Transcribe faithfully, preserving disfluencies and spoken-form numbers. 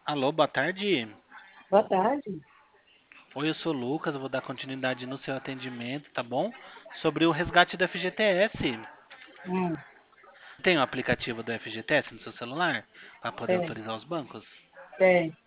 Alô, boa tarde. Boa tarde. Oi, eu sou o Lucas, eu vou dar continuidade no seu atendimento, tá bom? Sobre o resgate do F G T S. Hum, Tem o aplicativo do F G T S no seu celular para poder tem, autorizar os bancos? tem.